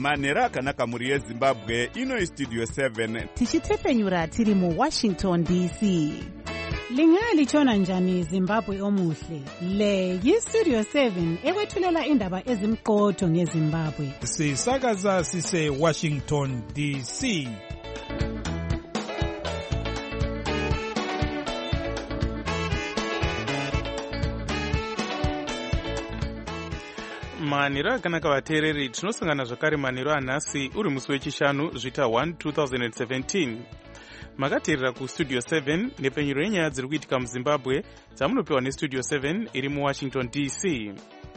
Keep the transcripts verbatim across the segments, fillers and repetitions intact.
manhero akanaka mhuri yezimbabwe. Ino studio seven tichitepenyura tiri mu Washington D C. Lingalitshona njani Zimbabwe omuhle? Le yi-Studio seven ekwethulela indaba ezimqotho ngeZimbabwe. Sisakaza sise Washington D C. manhero akanaka vateereri, tinosangana zvakare manhero anhasi uri musi wechishanu zvita one two thousand seventeen. Makateerera kustudio seven nepenyuro yenyaya dziri kuitika muZimbabwe dzamunopiwa nestudio seven iri muWashington D C.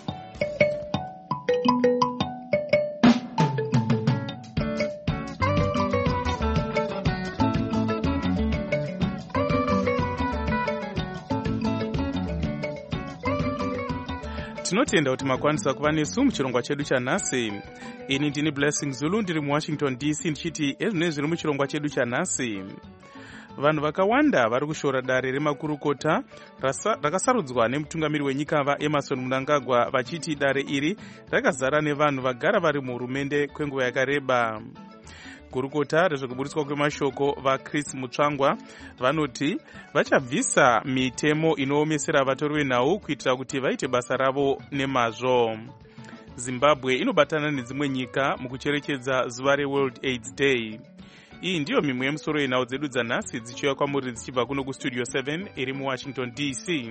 Tinotenda kuti makwanisa kuva nesu muchirongwa chedu chanhasi. Ini ndini Blessing Zulu ndiri muWashington D C ndichiti ezvinenge zviri muchirongwa chedu chanhasi. Vanhu vakawanda vari kushora dare remakurukota rakasarudzwa nemutungamiri wenyika vaEmmerson Mnangagwa vachiti dare iri rakazara nevanhu vagara vari muhurumende kwenguva yakareba. Gurukota rezvekuburitswa kwemashoko vaChris Mutsvangwa vanoti vachabvisa mitemo inoomesera vatori venhau kuitira kuti vaite basa ravo nemazvo. Zimbabwe inobatana nedzimwe nyika mukucherechedza zuva reWorld AIDS Day. Iyi ndiyo mimwe yemusoro yenhau dzedu dzanhasi dzichiuya kwamuri dzichibva kuno kustudio seven iri muWashington D C.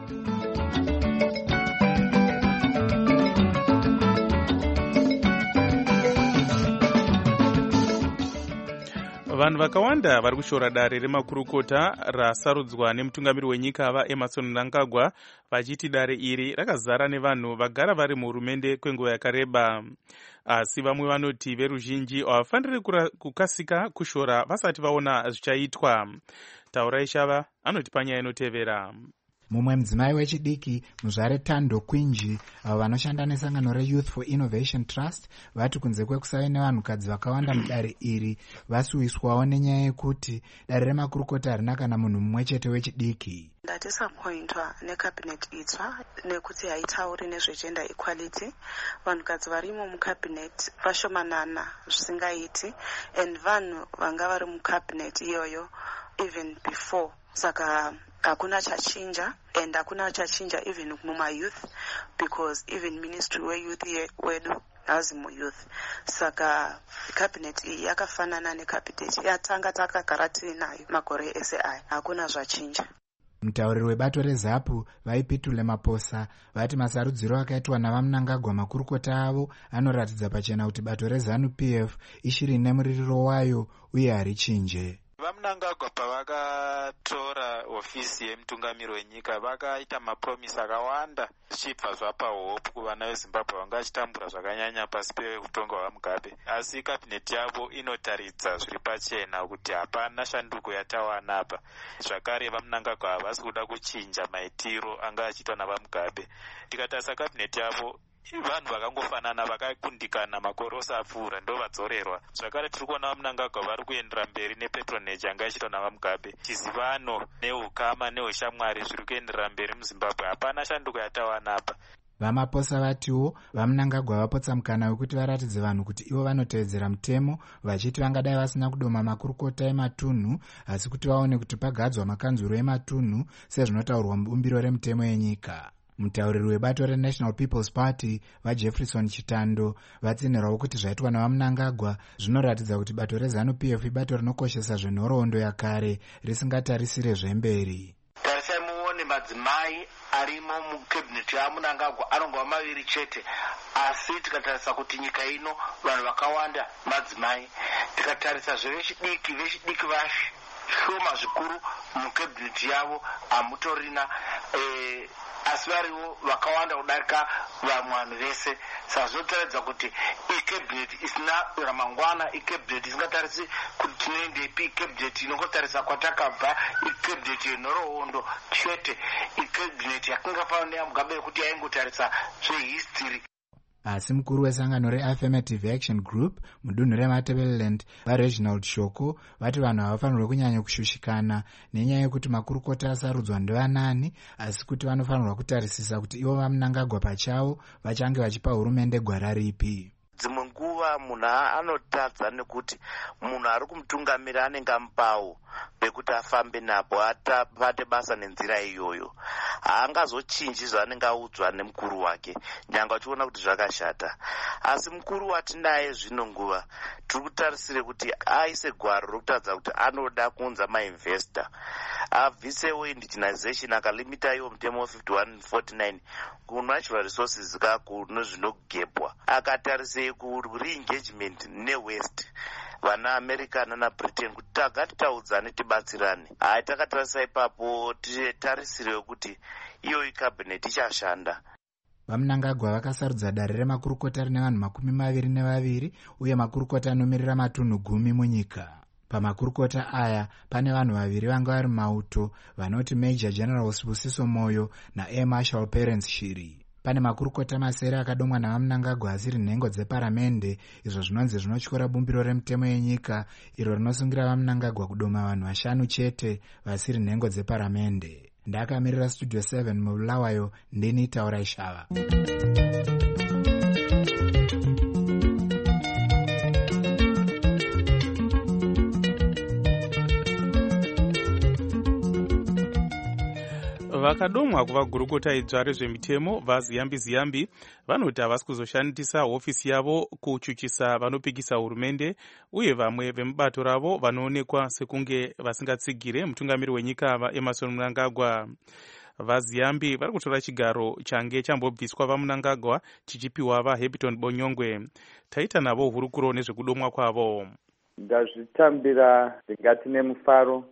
Vanhu vakawanda vari kushora dare remakurukota rasarudzwa nemutungamiri wenyika vaEmmerson Mnangagwa vachiti dare iri rakazara nevanhu vagara vari muhurumende kwenguva yakareba. Asi vamwe vanoti veruzhinji havafaniri kukasika kushora vasati vaona zvichaitwa. Taurai Shava anoti panyaya inotevera. Mumwe mudzimai wechidiki muzvare Tando Kwinji avo vanoshanda nesangano reYouth for Innovation Trust vati kunze kwekusave nevanhukadzi vakawanda mudare iri vasuwiswawo nenyaya yekuti dare remakurukota harina kana munhu mumwe chete wechidiki. Ndatisapointwa necabinet itsva nekuti haitauri nezvegender equality. Vanhukadzi varimo mucabinet vashomanana zvisingaiti, and vanhu vanga vari mucabinet iyoyo even before. Saka hakuna chachinja, and hakuna chachinja even muma youth, because even ministry we youth wedu hazi mu youth. Saka cabinet iyi yakafanana necabinet yatanga takagara tinayo makore ese aya, hakuna zvachinja. Mutauriri webato reZAPU vaipitule Maposa vati masarudziro akaitwa navaMnangagwa makurukota avo anoratidza pachena kuti bato reZANU-P F ishiri nemuririro wayo uye harichinje. VaMnangagwa pavakatora ofisi yemutungamiri wenyika vakaita mapromisi akawanda zvichibva zvapa hope kuvana veZimbabwe vanga vachitambura zvakanyanya pasi peutongo hwaMugabe. Asi kabineti yavo inotaridza zviri pachena kuti hapana shanduko yatawana apa. Zvakare vaMnangagwa havasi kuda kuchinja maitiro anga achiitwa navaMugabe. Tikatarisa kabineti yavo vanhu vakangofanana vakakundikana makore osapfuura ndo vadzorerwa. Zvakare tiri kuona vaMnangagwa vari kuendera mberi nepatronage yanga ichiitwa navaMugabe. Chizivano neukama neushamwari zviri kuendera mberi muZimbabwe. Hapana shanduko yatawana apa. VaMaposa vatiwo vaMnangagwa vapotsa mukana wekuti varatidze vanhu kuti ivo vanotevedzera mutemo, vachiti vangadai vasina kudoma makurukota ematunhu asi kuti vaone kuti pagadzwa makanzuro ematunhu sezvinotaurwa mubumbiro remutemo yenyika. Mutauriri webato reNational People's Party vaJefferson Chitando vatsinirwawo kuti zvaitwa navaMnangagwa zvinoratidza kuti bato reZANU-P F ibato rinokoshesa zvenhoroondo yakare risingatarisire zvemberi. Tarisai muone madzimai arimo mukabineti yaMnangagwa anongova maviri chete, asi tikatarisa kuti nyika ino vanhu vakawanda madzimai. Tikatarisa zvevechidiki vechidiki vashi shoma zvikuru mukabineti yavo hamutorina eh, asi variwo vakawanda kudarika vamwe vanhu vese. Saka zvinotaridza kuti ikabineti isina ramangwana, ikabineti isingatarisi kuti tinoendepi, ikabineti inongotarisa kwatakabva, ikabineti yenhoroondo chete, ikabineti yakanga neyaMugabe yekuti yaingotarisa zvehistory. Asi mukuru wesangano reAffirmative Action Group mudunhu reMatabeleland vaReginald Shoko vati vanhu havafanirwe kunyanya kushushikana nenyaya yekuti makurukota asarudzwa ndevanani, asi kuti vanofanirwa kutarisisa kuti ivo vaMnangagwa pachavo vachange vachipa hurumende gwara ripi. Dzimwe nguva apa munhu anotadza nekuti munhu ari kumutungamira anenge amupawo pekuti afambe napo atapate basa nenzira iyoyo. Haangazochinji zvaanenge audzwa nemukuru wake nyangwe achiona kuti zvakashata. Asi mukuru watinaye zvino nguva tiri kutarisire kuti aise gwaro rokutadza kuti anoda kuunza mainvestor, abvisewo indigenization, akalimita iwo mutemo fifty-one forty-nine kunatural resources kakuno zvinogepwa, akatarise ku-re-engagement ne-west vana America nana Britain kuti tagati taudzane tibatsirane. Hai, takatarisa ipapo titarisire kuti iyo ikabineti ichashanda. Vamunangagwa vakasarudza dare remakurukota rine vanhu makumi maviri nevaviri uye makurukota anomirira matunhu gumi munyika. Pamakurukota aya pane vanhu vaviri vanga vari mauto vanoti Major General Sibusiso Moyo na Air Marshal Perence Shiri. Pane makurukota masere akadomwa navamunangagwa asiri nhengo dzeparamende, izvo zvinonzi zvinotyora bumbiro remutemo yenyika iro rinosungira vamunangagwa kudoma vanhu vashanu chete vasiri nhengo dzeparamende. Ndakamirira Studio seven mubulawayo, ndini Taura Shava. Vakadomwa kuvagurukota idzva rezvemitemo vaZiyambi Ziyambi vanoti havasi kuzoshandisa hofisi yavo kuchuchisa vanopikisa hurumende uye vamwe vemubato ravo vanoonekwa sekunge vasingatsigire mutungamiri wenyika vaEmmerson Mnangagwa. VaZiyambi vari kutora chigaro change chambobviswa vaMnangagwa chichipiwa vaHappyton Bonyongwe. Taita navo hurukuro nezvekudomwa kwavo. Ndazvitambira ndingati nemufaro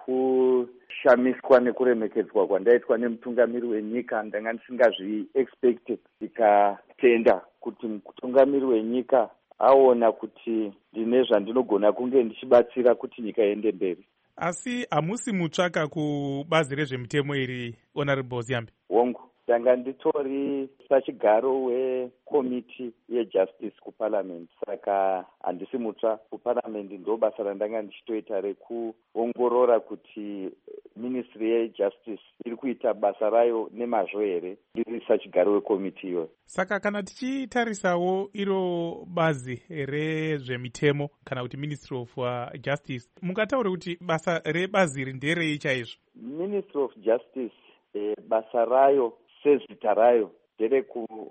nekushamiswa nekuremekedzwa kwandaitwa nemutungamiri wenyika. Ndanga ndisingazvi-expected ndikatenda kuti mutungamiri wenyika aona kuti ndine zvandinogona kunge ndichibatsira kuti nyika iende mberi. Asi hamusi mutsvaka kubazi rezvemitemo iri, Honorable Ziyambi? Hongu, ndanga nditori sachigaro wekomiti yejustice kuparliament, saka handisi mutsva kuparliament. Ndo basa randanga ndichitoita rekuongorora kuti ministry yejustice iri kuita basa rayo nemazvo here ndiri sachigaro wekomiti iyoyo. Saka kana tichitarisawo iro bazi rezvemitemo kana kuti Ministry of uh, Justice, mungataure kuti basa rebazi iri nderei chaizvo? Ministry of Justice e, basa rayo sezita rayo ndere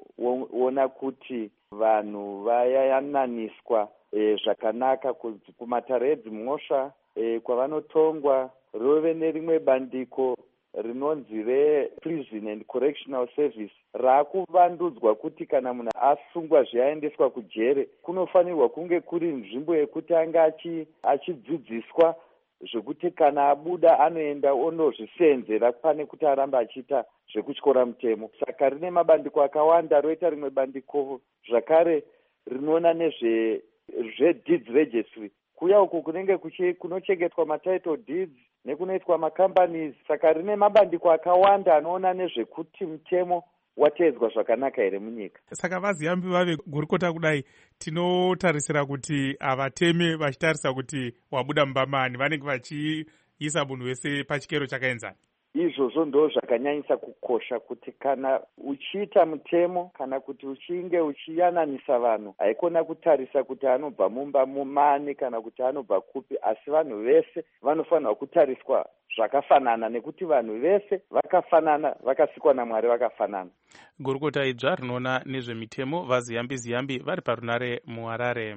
kuona kuti vanhu vayananiswa e, zvakanaka kumatare edzimhosva e, kwavanotongwa rove nerimwe bandiko rinonzi rePrison and Correctional Service raakuvandudzwa kuti kana munhu asungwa zviaendeswa kujere kunofanirwa kunge kuri nzvimbo yekuti anga achidzidziswa zvekuti kana abuda anoenda ondozvisenzera pane kuti aramba achiita zvekutyora mutemo. Saka rine mabandiko akawanda. Roita rimwe bandiko zvakare rinoona nezvedeeds registry, kuya uku kunenge kunochengetwa matitle deeds nekunoitwa macompanies. Saka rine mabandiko akawanda anoona nezvekuti mutemo wateedzwa zvakanaka here munyika. Saka vaZiyambi vave gurukota kudai, tinotarisira kuti avateme vachitarisa kuti wabuda mumbamani vanenge vachiisa munhu wese pachikero chakaenzana. Izvozvo ndo zvakanyanyisa kukosha kuti kana uchiita mutemo kana kuti uchinge uchiyananisa vanhu haikona kutarisa kuti anobva mumba mumani kana kuti anobva kupi, asi vanhu vese vanofanirwa kutariswa zvakafanana nekuti vanhu vese vakafanana, vakasikwa naMwari vakafanana. Gurukota idzva rinoona nezvemitemo vaZiyambi Ziyambi vari parunare muHarare.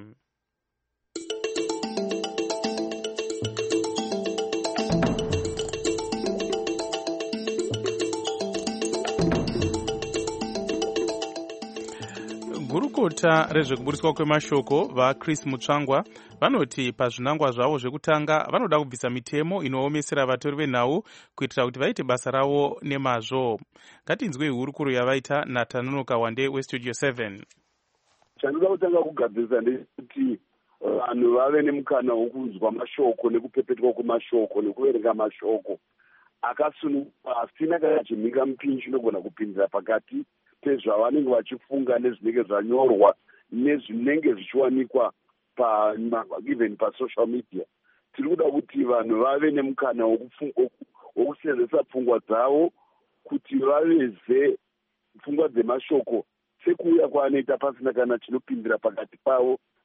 Gurukota rezvekuburiswa kwemashoko vaChris Mutsvangwa vanoti pazvinangwa zvavo zvekutanga vanoda kubvisa mitemo inoomesera vatori venhau kuitira kuti vaite basa ravo nemazvo. Ngatinzwe hurukuro yavaita naTanonoka Wande weStudio seven. Chandinoda kutanga kugadzirisa ndechekuti vanhu vave nemukana wokunzwa mashoko nekupepetwa kwemashoko nekuverenga mashoko akasununguka asina kana chimhinga mupinyi chinogona kupindira pakati pezvavanenge vachifunga nezvinenge zvanyorwa nezvinenge zvichiwanikwa pa even pasocial media. Tiri kuda kuti vanhu vave nemukana wokusenzesa pfungwa dzavo kuti vaveze pfungwa dzemashoko sekuuya kwaanoita pasina kana chinopindira pakati pavo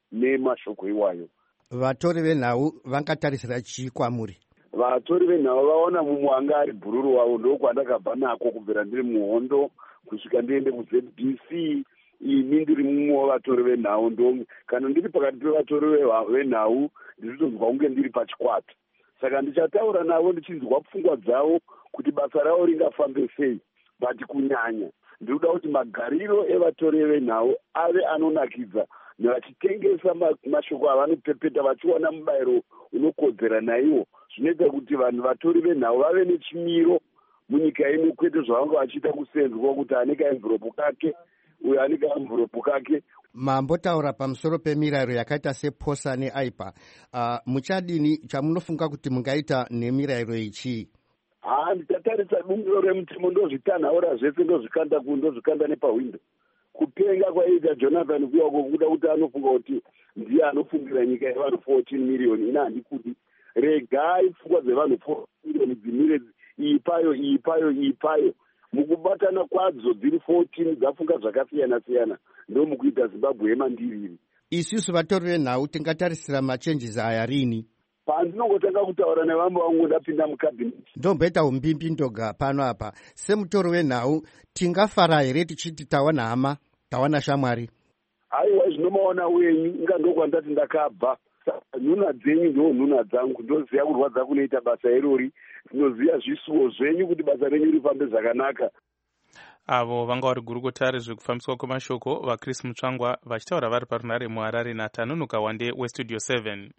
nemashoko iwayo. Vatori venhau vangatarisira chii kwamuri? Vatori venhau vaona mumwe anga ari bhururu wavo, ndokwandakabva nako kubvira ndiri muhondo kusvika ndiende kuZ B C. Ini ndiri mumwe wavatori venhau, ndo kana ndiri pakati pevatori venhau ndichitozwa kunge ndiri pachikwata. Saka ndichataura navo ndichinzwa pfungwa dzavo kuti basa ravo ringafambe sei. But kunyanya ndinoda kuti magariro evatori venhau ave anonakidza, vachitengesa mashoko avanopepeta vachiwana mubayiro unokodzera naiwo. Zvinoita kuti vanhu vatori venhau vave nechimiro munyika ino, kwete zvavanga vachiita kusenzwa kuti ane kaenveropu kake uyo ane kaenveropu kake. Mambotaura pamusoro pemirayiro yakaita seposa neaipa. Uh, muchadini chamunofunga kuti mungaita nemirayiro ichi? Ah, nditatarisa dungiro remutemo ndozvitanhaura zvese ndozvikanda ku ndozvikanda nepahwindo. Kupenga kwaita Jonathan kuyako kuda kuti anofunga kuti ndiye anofungira nyika yevanhu fourteen million. Ina handikudi. Regai pfungwa dzevanhu fourteen million dzimire ipayo ipayo ipayo. Mukubatana kwadzo dziri fourteen dzafunga zvakasiyana siyana ndomukuita Zimbabwe yemandiriri. Isusu vatori venhau tingatarisira machenjes aya rini? Pandinongotanga kutaura nevamwe vangu ndapinda mukabineti. Ndomboita umbimbi ndoga pano apa. Semutori wenhau tingafara here tichiti tawana hama, tawana shamwari? Aiwa, zvinomaona wenyu inga ndokwandati ndakabva. Nhuna dzenyu ndo nhuna dzangu, ndoziva kurwadza kunoita basa irori, ndinoziva zvisuwo zvenyu kuti basa renyu rifambe zvakanaka. Avo vanga vari gurukota rezvekufambiswa kwemashoko vaChris Mutsvangwa vachitaura vari parunare muHarare naTanunuka Wande weStudio seven.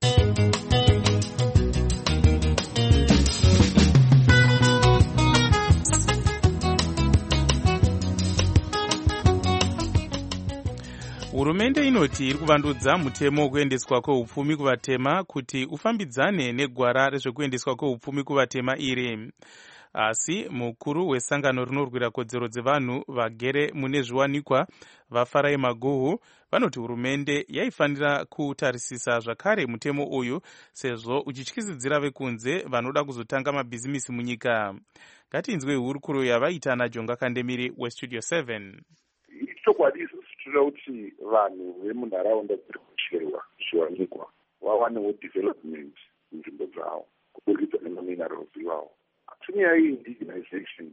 Hurumende inoti iri kuvandudza mutemo wekuendeswa kweupfumi kuvatema kuti ufambidzane negwara rezvekuendeswa kweupfumi kuvatema iri. Asi mukuru wesangano rinorwira kodzero dzevanhu vagere mune zviwanikwa vaFarai Maguhu vanoti hurumende yaifanira kutarisisa zvakare mutemo uyu sezvo uchityisidzira vekunze vanoda kuzotanga mabhizimisi munyika. Ngatinzwe hurukuro yavaita naJonga Kandemiri weStudio seven. Chokwadi tinoda kuti vanhu vemunharaunda dziri kucherwa zviwanikwa vawanewo development munzvimbo dzavo kuburikidza nemaminerals iwawo. Tinyaya indigenization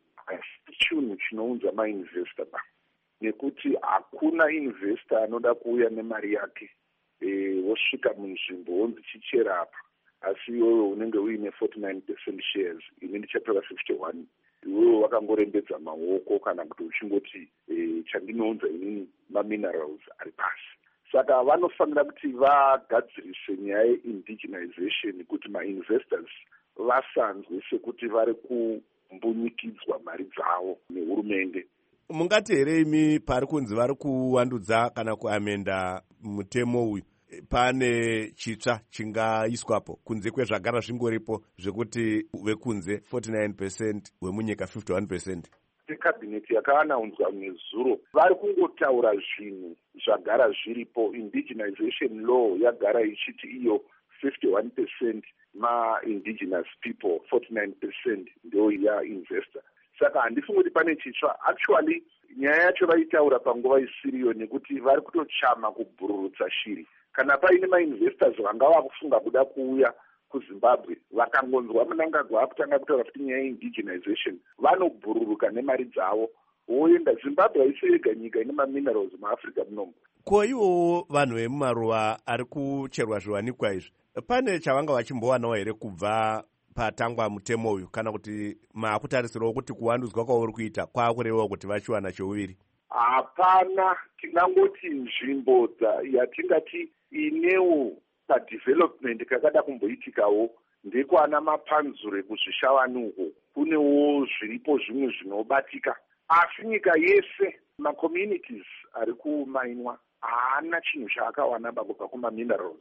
chinhu chinounza mainvestor ba, nekuti hakuna investor anoda kuuya nemari yake wosvika munzvimbo wonzi chichera apa, asi iwewe unenge uine forty-nine percent shares, ine ndichatora fifty-one. Iwewe wakangorembedza maoko kana kuti uchingoti chandinounza inini maminerals ari pasi. Saka vanofanira kuti vagadzirise nyaya yeindigenization kuti mainvestors vasanzwe sekuti vari kumbunyikidzwa mari dzavo nehurumende. Mungati here imi pari kunzi vari kuwandudza kana kuamenda mutemo uyu pane chitsva chingaiswapo kunze kwezvagara zvingoripo zvekuti vekunze forty-nine percent wemunyika fifty-one percent? Kabineti yakaanaunzwa nezuro vari kungotaura zvinhu zvagara zviripo. Indigenization law yagara ichiti iyo fifty-one percent ma-indigenous people, forty-nine percent ndio ya-investor. Saka handifungi kuti pane chitsva. Actually, nyaya yacho vaitaura panguva isiriyo nekuti vari kutochama kubhururutsa shiri. Kana paine ma-investors vanga vakufunga kuda kuuya kuZimbabwe vakangonzwa Mnangagwa akutanga kutaura kuti nyaya indigenization vanobhururuka nemari dzavo voenda. Zimbabwe haisi yega nyika ine maminerals muAfrica munomu. Ko ivowo vanhu vemumaruwa ari kucherwa zviwanikwa izvi, pane chavanga vachimbowanawo here kubva patangwa mutemo uyu, kana kuti maakutarisirawo kuti kuwandudzwa kwauri kuita kwaakurevawo kuti vachiwana cheuviri? Hapana, tingangoti nzvimbo yatingati inewo padevelopment kakada kumboitikawo ndekwana mapanzure kuzvishawani uko kunewo zviripo zvimwe zvinobatika. Asi nyika yese macommunities ari kumainwa haana chinhu chaakawana kubva kumaminerals.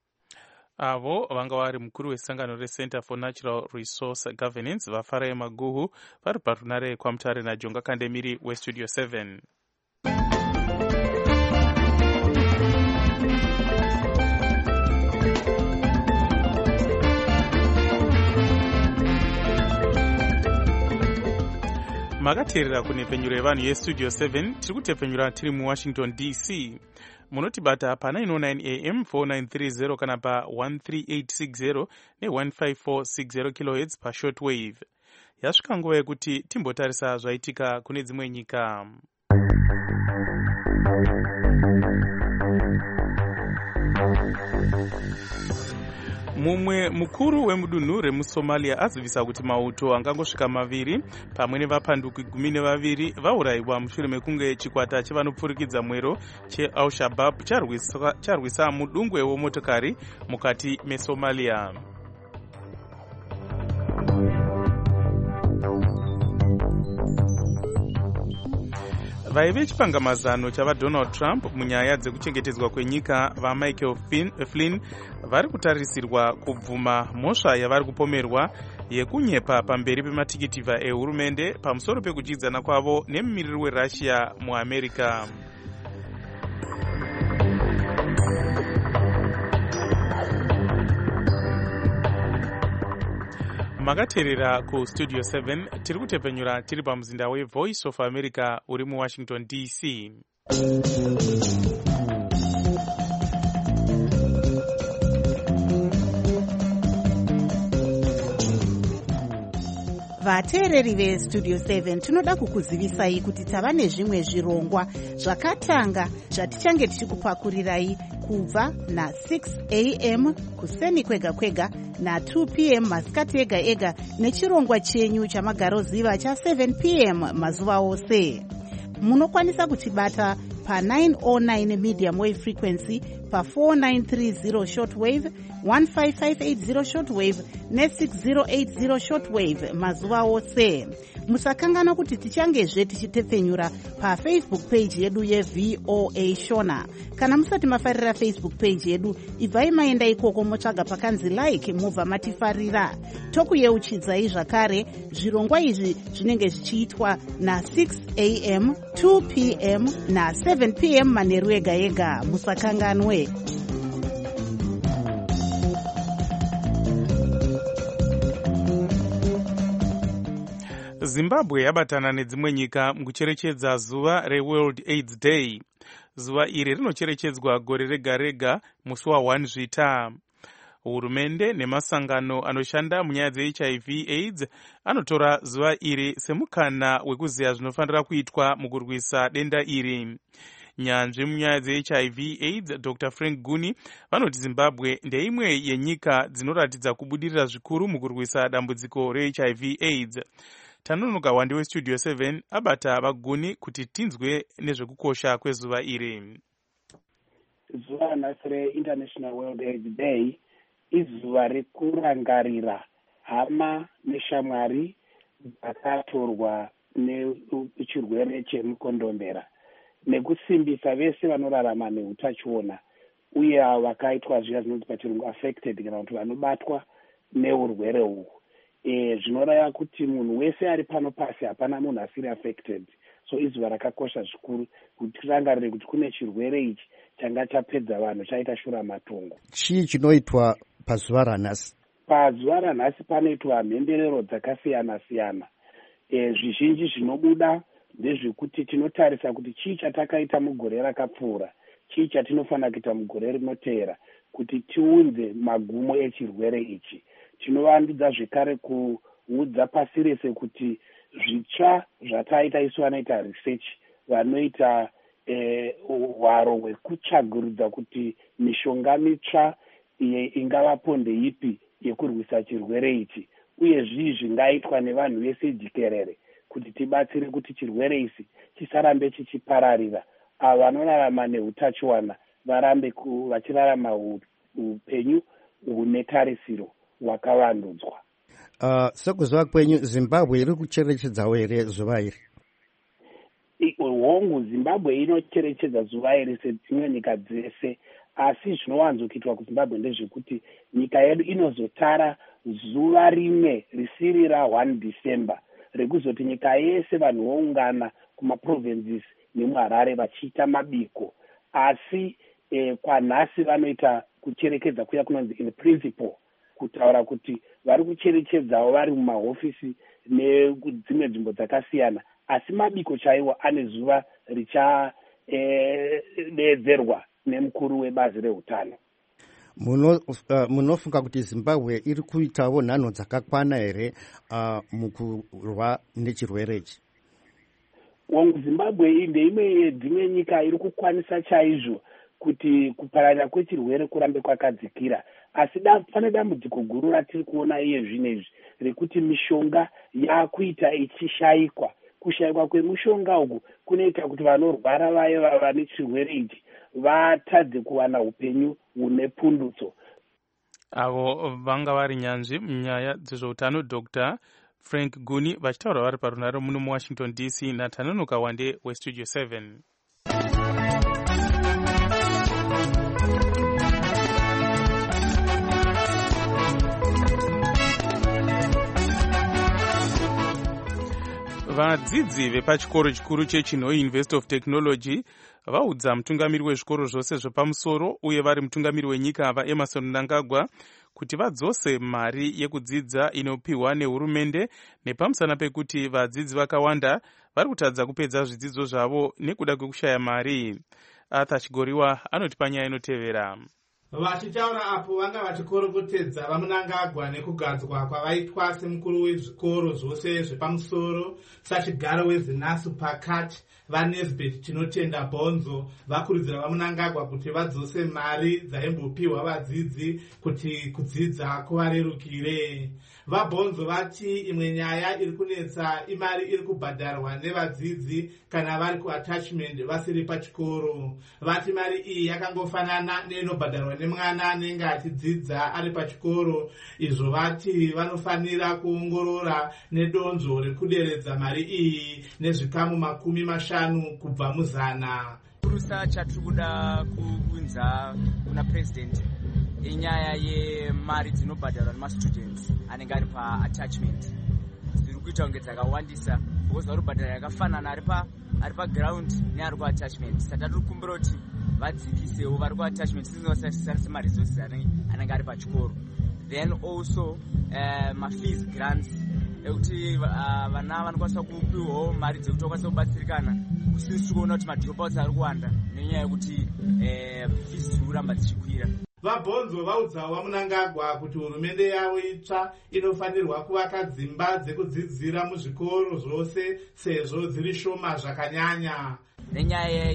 Avo vanga vari mukuru wesangano reCenter for Natural Resource Governance vaFarai Maguhu vari parunare kwaMutare naJonga Kandemiri weStudio seven. Makateerera kunhepfenyuro yevanhu yeStudio seven, tiri kutepfenyura tiri muWashington D C. munotibata pa nine oh nine a m four nine three zero kana pa one three eight six zero ne one five four six zero kilohertz pa shortwave. Yasvika nguva yekuti timbotarisa zvaitika kune dzimwe nyika. Mumwe mukuru wemudunhu remusomalia azivisa kuti mauto angangosvika maviri pamwe nevapanduki gumi nevaviri vaurayiwa mushure mekunge chikwata chevanopfurikidza mwero che-Al-Shabaab charwisa, charwisa mudungwe wemotokari mukati mesomalia. Vaive chipangamazano chavaDonald Trump munyaya dzekuchengetedzwa kwenyika vaMichael Flynn vari kutarisirwa kubvuma mhosva yavari kupomerwa yekunyepa pamberi pematikiti ehurumende pamusoro pekudyidzana kwavo nemumiriri weRussia muAmerica. Makateerera ku Studio seven tiri kutepenyura tiri pamuzinda weVoice of America uri muWashington D C. Vateereri veStudio seven tinoda kukuzivisai kuti tava nezvimwe zvirongwa zvakatanga zvatichange tichikupakurirai kubva na six a m kuseni kwega kwega na two p m masikati ega ega nechirongwa chenyu chamagaroziva cha seven p m mazuva ose. Munokwanisa kutibata pa nine oh nine medium wave frequency, pa four nine three zero shortwave, one five five eight zero shortwave ne six zero eight zero shortwave mazuva ose. Musakangana kuti tichangezve tichitepfenyura pa Facebook page yedu yeV O A Shona. Kana musati mafarira Facebook page yedu, ibvai maenda ikoko motsvaga pakanzi like mubva matifarira. Tokuyeuchidzai zvakare zvirongwa izvi zvinenge zvichiitwa na six a m, two p m na seven p m manheru ega ega. Musakanganwe. Zimbabwe yabatana nedzimwe nyika mukucherechedza zuva reWorld AIDS Day. Zuva iri rinocherechedzwa gore rega rega musi wa one Zvita. Hurumende nemasangano anoshanda munyaya dzeH I V AIDS anotora zuva iri semukana wekuziya zvinofanira kuitwa mukurwisa denda iri. Nyanzvi munyaya dzeH I V AIDS Doctor Frank Guni vanoti Zimbabwe ndeimwe yenyika dzinoratidza kubudirira zvikuru mukurwisa dambudziko reH I V AIDS. Tanonoka wandi weStudio seven abata vaguni kuti tinzwe nezvekukosha kwezuva iri. Zuva nhasi reInternational World AIDS Day izuva rekurangarira hama neshamwari dzakatorwa nechirwere chemukondombera nekusimbisa vese vanorarama neutachiona uye vakaitwa zviya zvinonzi pachirungu affected kana kuti vanobatwa neurwere uhu. E, zvinoreva kuti munhu wese ari pano pasi hapana munhu asiri affected. So izuva rakakosha zvikuru kuti tirangarire kuti kune chirwere ichi changa chapedza vanhu chaita shura matongo. Chii chinoitwa pazuva ranhasi? Pazuva ranhasi panoitwa mhemberero dzakasiyana siyana. E, zvizhinji zvinobuda ndezvekuti tinotarisa kuti chii chatakaita mugore rakapfuura, chii chatinofanira kuita mugore rinoteera kuti tiunze magumo echirwere ichi. Tinovandudza zvekare kuudza pasi rese kuti zvitsva zvataita isu vanoita research vanoita hwaro eh, hwekutsvaguridza kuti mishonga mitsva ingavapo ndeipi yekurwisa chirwere ichi uye zvii zvingaitwa nevanhu vese jikerere kuti tibatsire kuti chirwere isi chisarambe chichipararira. Ava vanorarama neutachiwana varambe vachirarama upenyu hune tarisiro wakavandudzwa. Uh, sekuziva kwenyu Zimbabwe iri kucherechedzawo here zuva iri? Hongu Zimbabwe inocherechedza zuva iri sedzimwe nyika dzese, asi zvinowanzokuitwa kuZimbabwe ndezvekuti nyika yedu inozotara zuva rimwe risiri ra one December rekuzoti nyika yese vanhu voungana kumaprovinces nemuHarare vachiita mabiko, asi eh, kwanhasi vanoita kucherekedza kuya kunonzi in principle, kutaura kuti vari kucherechedzawo vari mumahofisi nedzimwe nzvimbo dzakasiyana, asi mabiko chaiwo ane zuva richadeedzerwa nemukuru webazi reutano. Munofunga uh, kuti Zimbabwe iri kuitawo nhano dzakakwana here uh, mukurwa nechirwere ichi? Wangu Zimbabwe ndeimwe yedzimwe nyika iri kukwanisa chaizvo kuti kupararira kwechirwere kurambe kwakadzikira, asi pane dambudziko guru ratiri kuona iye zvinezvi rekuti mishonga yakuita ichishayikwa. Kushayikwa kwemishonga uku kunoita kuti vanorwara vaye vane chirwere ichi vatadze kuwana upenyu hune pundutso. Avo vanga vari nyanzvi munyaya dzezveutano Dr Frank Guni vachitaura vari parunare muno muWashington D C naThanonoka Wande weStudio seven. Vadzidzi vepachikoro chikuru cheChinhoyi University of Technology vaudza mutungamiri wezvikoro zvose zvepamusoro uye vari mutungamiri wenyika vaEmerson Mnangagwa kuti vadzose mari yekudzidza inopiwa nehurumende nepamusana pekuti vadzidzi vakawanda vari kutadza kupedza zvidzidzo zvavo nekuda kwekushaya mari. Arthur Chigoriwa anoti panyaya inotevera. Vachitaura apo vanga vachikorokotedza vaMnangagwa nekugadzwa kwavaitwa semukuru wezvikoro zvose zvepamusoro sachigaro weZinasu pakati vaNesbeth Chinotenda Bhonzo vakurudzira vaMnangagwa kuti vadzose mari dzaimbopiwa vadzidzi kuti kudzidza kuvarerukire. VaBhonzo vati imwe nyaya iri kunetsa imari iri kubhadharwa nevadzidzi kana vari kuattachment vasiri pachikoro. Vati mari iyi yakangofanana neinobhadharwa nemwana anenge achidzidza ari pachikoro. Izvo vati vanofanira kuongorora nedonzvo rekuderedza mari iyi nezvikamu makumi mashanu kubva muzana. Kurusa chatiri kuda kuunza kuna president inyaya yemari dzinobhadharwa nemastudents anenge ari paattachment dziri kuita kunge dzakawandisa because vari kubhadhara yakafanana ari paground neari kuattachment. Saka tiri kukumbira kuti vadzikisewo vari kuattachment sizingasasisa maresources anenge ari pachikoro. Then also uh, mafees grants ekuti uh, vana vanokwanisa kupiwawo mari dzekuti vakwanisa kubatsirikana kusisi kuona kuti madropouts ari kuwanda nenyaya yekuti uh, fees dziri kuramba dzichikwira. VaBhonzo vaudzawo vaMnangagwa kuti hurumende yavo itsva inofanirwa kuvaka dzimba dzekudzidzira muzvikoro zvose sezvo dziri shoma zvakanyanya. Nenyaya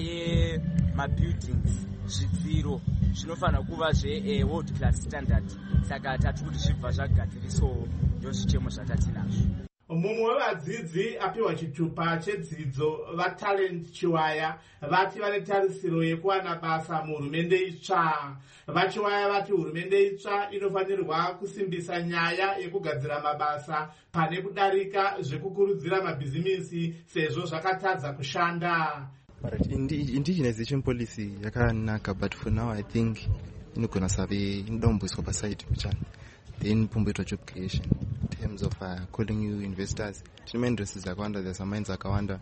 yemabuildings zvidziro zvinofanira kuva zveworld class standard, saka tati kuti zvibva zvagadziriswawo ndozvichemo zvatatinazvo. Mumwe wevadzidzi apiwa chitupa chedzidzo vaTalent Chiwaya vati vane tarisiro yekuwana basa muhurumende itsva. VaChiwaya vati hurumende itsva inofanirwa kusimbisa nyaya yekugadzira mabasa pane kudarika zvekukurudzira mabhizimisi sezvo zvakatadza kushanda. But indigenization policy yakanaka, but for now I think inogona save inodomboiswa paside kuchana. Then pumbuitwa job creation in terms of uh, calling you investors. Tine maindustries akawanda, there's some mines akawanda,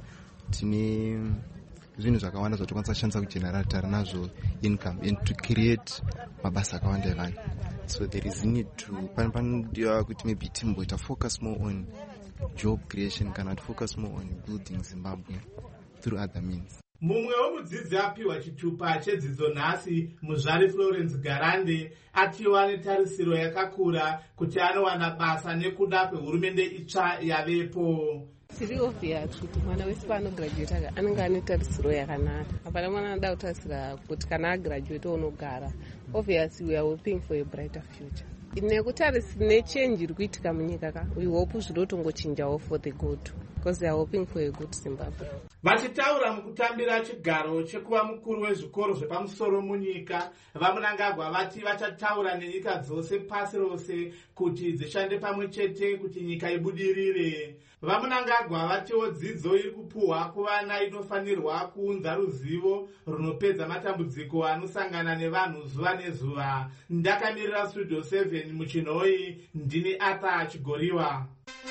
tine zvinhu zvakawanda zvatikwanisa kushandisa kugenerata nazvo income and to create mabasa akawanda evanhu. So there is need to panodiwa kuti maybe timboita focus more on job creation kana to focus more on building Zimbabwe through other means. Mumwe wemudzidzi apiwa chitupa chedzidzo nhasi Muzvari Florence Garande atiwa netarisiro yakakura kuti anowana basa nekuda kwehurumende itsva yavepo. Tiri obvious kuti mwana wese paanograduate anenge ane tarisiro yakanaka. Hapana mwana anoda kutarisira kuti kana agraduate unogara. Obviously we are hoping for a brighter future. Nekutarisira nechange iri kuitika munyika ka, we hope zvinotongochinjawo for the good. Because they are hoping for a good Zimbabwe. Vachitaura mukutambira chigaro chekuva mukuru wezvikoro zvepamusoro munyika, vaMnangagwa vati vachataura nenyika dzose pasi rose kuti dzishande pamwe chete kuti nyika ibudirire. VaMnangagwa vatiwo dzidzo iri kupuhwa kuvana inofanirwa kuunza ruzivo runopedza matambudziko anosangana nevanhu zuva nezuva. Ndakamirira Studio seven muChinhoyi, ndini Arthur Chigoriwa.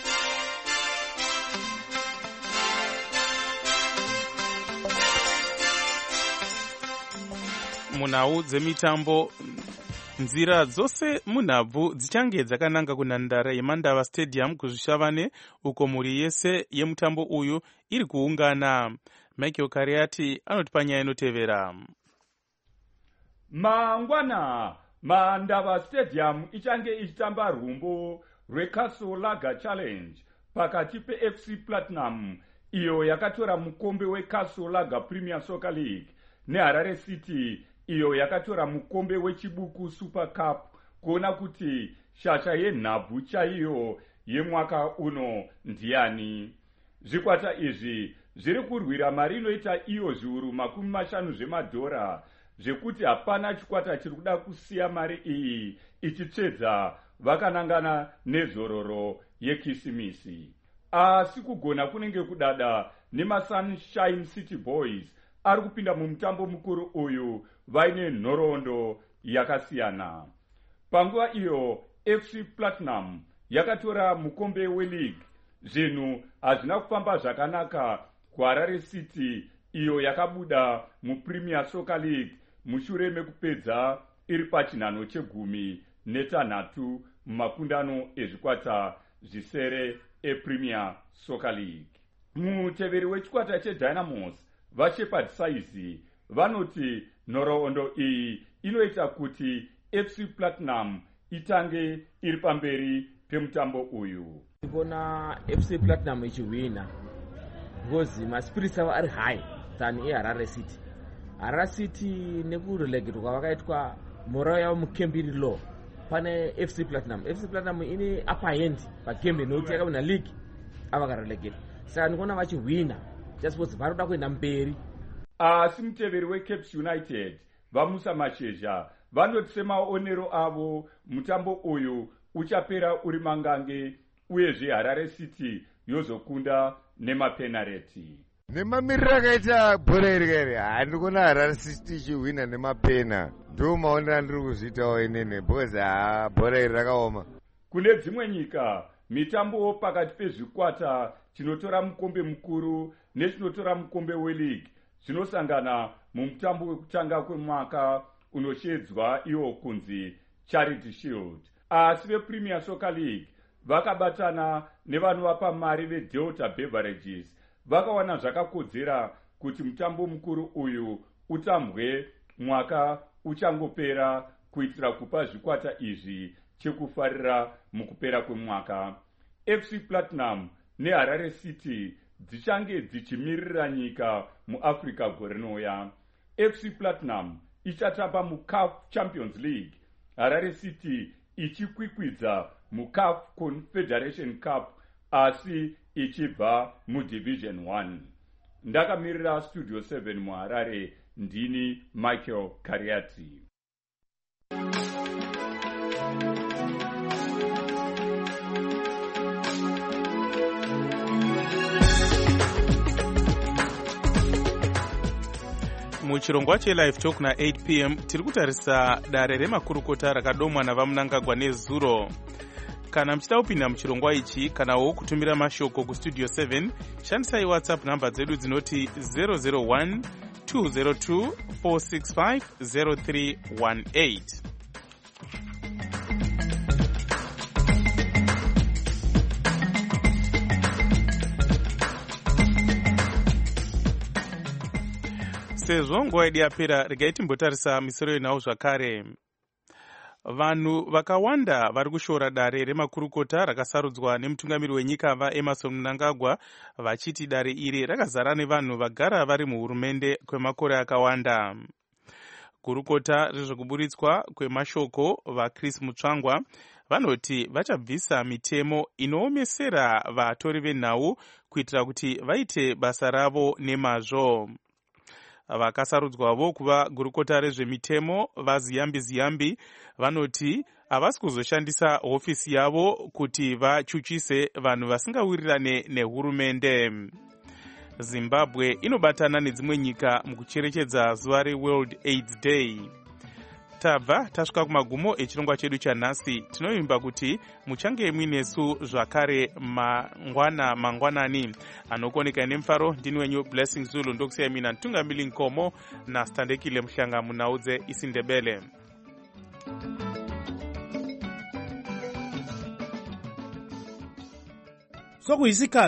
Munhau dzemitambo, nzira dzose munhabvu dzichange dzakananga kunhandare yeMandava Stadium kuzvishavane uko mhuri yese yemutambo uyu iri kuungana. Michael Kariati anoti panyaya inotevera. Mangwana Mandava Stadium ichange ichitamba rumbo rweCastle Lager Challenge pakati peF C Platinum iyo yakatora mukombe weCastle Lager Premier Soccer League neHarare City iyo yakatora mukombe wechibuku Super Cup kuona kuti shasha yenhabvu chaiyo yemwaka uno ndiani. Zvikwata izvi zviri kurwira mari inoita iyo zviuru makumi mashanu zvemadhora zvekuti hapana chikwata chiri kuda kusiya mari iyi ichitsvedza vakanangana nezororo yekisimisi. Asi kugona kunenge kudada nemaSunshine City Boys ari kupinda mumutambo mukuru uyu vaine nhoroondo yakasiyana. Panguva iyo F C Platinum yakatora mukombe weleague. Zvinhu hazvina kufamba zvakanaka kuHarare City iyo yakabuda muPremier Soccer League mushure mekupedza iri pachinhano chegumi netanhatu mumakundano ezvikwata zvisere ePremier Soccer League. Muteveri wechikwata cheDynamos vaShepherd Saizi vanoti nhoroondo iyi inoita kuti F C Platinum itange iri pamberi pemutambo uyu. Kuna F C Platinum ichiwina because maspirits ava ari high than eHarare City. Harare City nekurelegedwa kwavakaitwa morale yavo mukembiri low pane F C Platinum. F C Platinum ine upper hand pagembe nokuti yakawina league avakarelegedwa. Saka ndikuona vachiwina just because varoda kuenda mberi. Asi muteveri weCaps United vaMusa Mashezha vanoti semaonero avo mutambo uyu uchapera uri mangange uyezve Harare City yozokunda nemapenalty. Nemamiriro akaita bhora iri kare handikuona Harare City ichiwina nemapena. Ndo maonero andiri kuzviitawo inene because bhora iri rakaoma. Kune dzimwe nyika mitambo pakati pezvikwata chinotora mukombe mukuru nechinotora mukombe weleague zvinosangana mumutambo wekutanga kwemwaka unoshedzwa iwo kunzi Charity Shield. Asi vePremier Soccer League vakabatana nevanovapa mari veDelta Beverages vakawana zvakakodzera kuti mutambo mukuru uyu utambwe mwaka uchangopera kuitira kupa zvikwata izvi chekufarira mukupera kwemwaka. F C Platinum neHarare City dzichange dzichimirira nyika muAfrica gore rinouya. F C Platinum ichatamba muCAF Champions League, Harare City ichikwikwidza muCAF Confederation Cup asi ichibva muDivision one. Ndakamirira Studio seven muHarare, ndini Michael Kariati. muchirongwa chelive talk na-eight p m tiri kutarisa dare remakurukota rakadomwa navamunangagwa nezuro. Kana muchida kupinda muchirongwa ichi kanawo kutumira mashoko kustudio seven shandisai whatsapp namba dzedu dzinoti zero zero one two zero two four six five zero three one eight. sezvo nguva yedu yapera regai timbotarisa misoro yenhau zvakare. Vanhu vakawanda vari kushora dare remakurukota rakasarudzwa nemutungamiri wenyika vaEmmerson Mnangagwa vachiti dare iri rakazara nevanhu vagara vari muhurumende kwemakore akawanda. Gurukota rezvekuburitswa kwemashoko vaChris Mutsvangwa vanoti vachabvisa mitemo inoomesera vatori venhau kuitira kuti vaite basa ravo nemazvo. Vakasarudzwavo kuva gurukota rezvemitemo vaZiyambi Ziyambi vanoti havasi kuzoshandisa hofisi yavo kuti vachuchise vanhu vasingawirirane nehurumende. Zimbabwe inobatana nedzimwe nyika mukucherechedza zuva reWorld AIDS Day. Tabva tasvika kumagumo echirongwa chedu chanhasi. Tinovimba kuti muchange muinesu zvakare mangwana mangwanani anokoneka nemufaro. Ndini wenyu Blessing Zulu ndokusiyai mina Ntungamili Nkomo naStandekile Mhlanga munaudze isiNdebele. Sokuyisikhathi